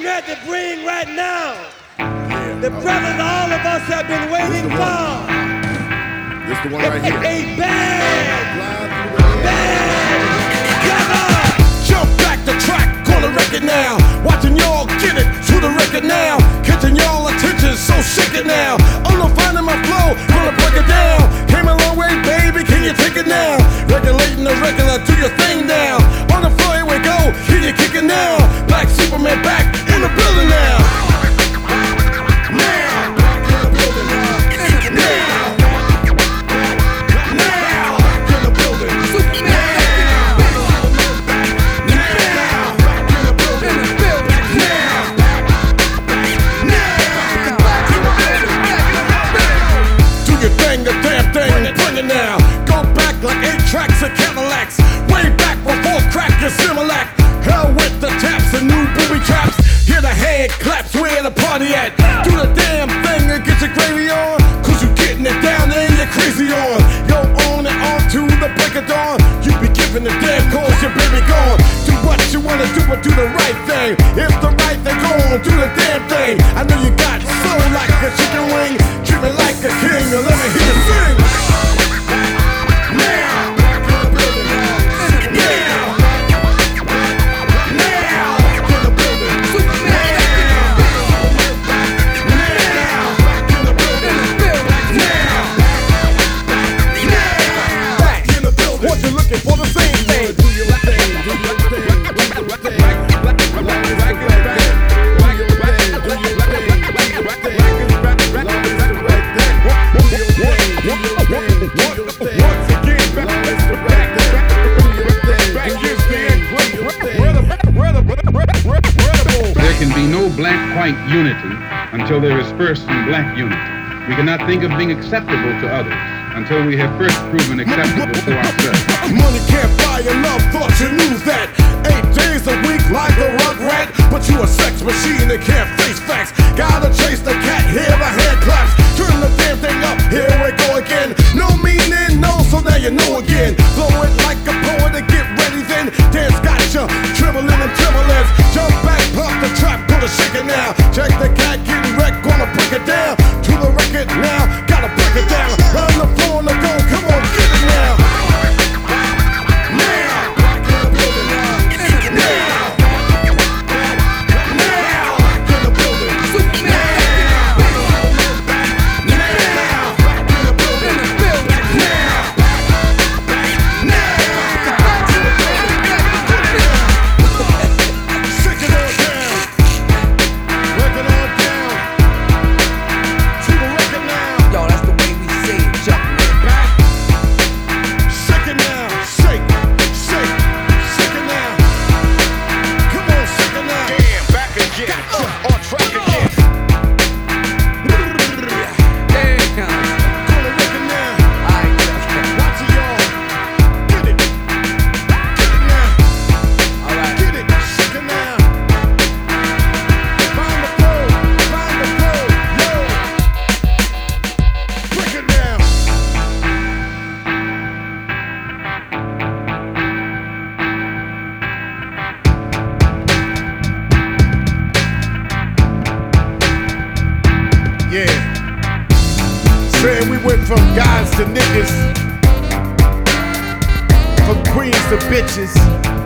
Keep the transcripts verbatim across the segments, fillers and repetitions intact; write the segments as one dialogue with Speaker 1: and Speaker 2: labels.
Speaker 1: getting ready to bring right now. The brothers all of us have been waiting for.
Speaker 2: This the one right here.
Speaker 1: A bad, bad gather.
Speaker 3: Jump back the track, gonna wreck it now. Watching y'all get it to the record now. Catching y'all attention, so shake it now. I'm not finding my flow, gonna break it down. Came a long way, baby, can you take it now? Regulating the regular, do your thing now. On the floor, here we go, here you kick it now. Black Superman back in the building now. Now, in the building now. Now, now, in the building. The damn thing, bring it now. Go back like eight tracks of Cadillacs. Way back before crack and Similac. Hell with the taps and new booby traps. Hear the hand claps, where the party at? Do the damn thing and get your gravy on. Cause you getting it down and you're crazy on. Yo, on and on to the break of dawn. You be giving the damn cause your baby gone. Do what you wanna do, but do the right thing. If the right thing go on, do the damn thing. I know you got soul like a chicken wing. Treat me like a king and let me hear you sing. Now, now, now, in the building. What you looking for? The same thing. Do your thing, do your thing, do your thing. Back it back, back it back, back it back, do your thing, do your thing, back it back, back it back, do your thing, do your thing. Once again, back to back, do your thing, back is the
Speaker 4: There can be no black-white unity until there is first some black unity. We cannot think of being acceptable to others until we have first proven acceptable to ourselves.
Speaker 3: Money can't buy your love, thought you knew that. Eight days a week like a rug rat, but you a sex machine that can't face facts. Gotta chase the cat, hear the hand claps. Turn the damn thing up, here we go again. No meaning, no, so now you know again. Blow it like a poet and get ready then. Dance gotcha, trembling and tremblings. Jump back, pop the trap, gonna shake it now. Check the cat, getting wrecked, gonna break it down. To the record now, gotta break it down. Round the floor and the go, come on, get it now. To niggas, from queens to bitches.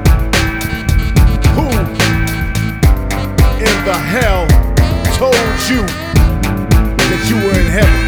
Speaker 3: Who in the hell told you that you were in heaven?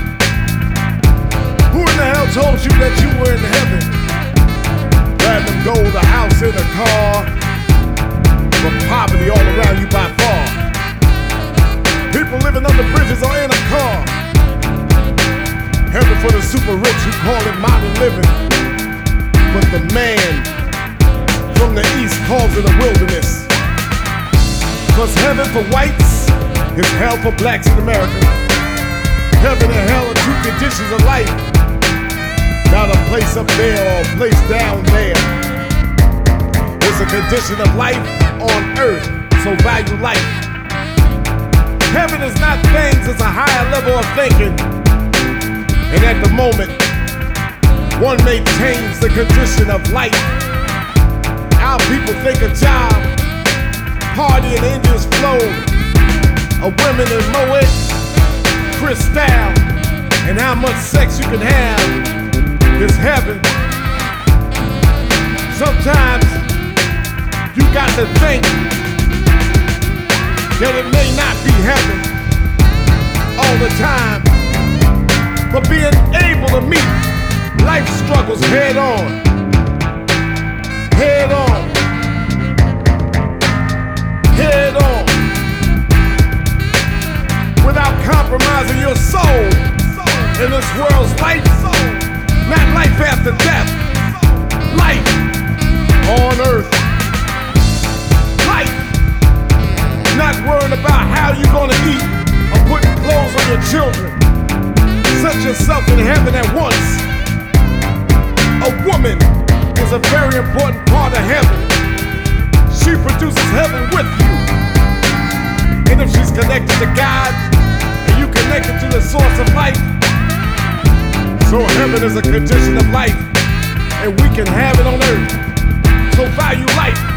Speaker 3: Who in the hell told you that you were in heaven? Platinum gold, a house and a car, but poverty all around you by far. People living under bridges or in a car. Heaven for the super rich who call it modern living. But the man from the east calls it a wilderness. Cause heaven for whites is hell for blacks in America. Heaven and hell are two conditions of life. Not a place up there or a place down there. It's a condition of life on earth, so value life. Heaven is not things, it's a higher level of thinking. And at the moment, one maintains the condition of life. Our people think a job party and Indians flow. Of women in Moet, Cristal, and how much sex you can have is heaven. Sometimes you got to think that it may not be heaven all the time, but being able to meet life struggles head on, head on, head on, without compromising your soul in this world's life, not life after death, life on earth, life, not worrying about how you're gonna eat or putting clothes on your children. Set yourself in heaven at once. A woman is a very important part of heaven. She produces heaven with you. And if she's connected to God and you connected to the source of life, so heaven is a condition of life and we can have it on earth. So value life.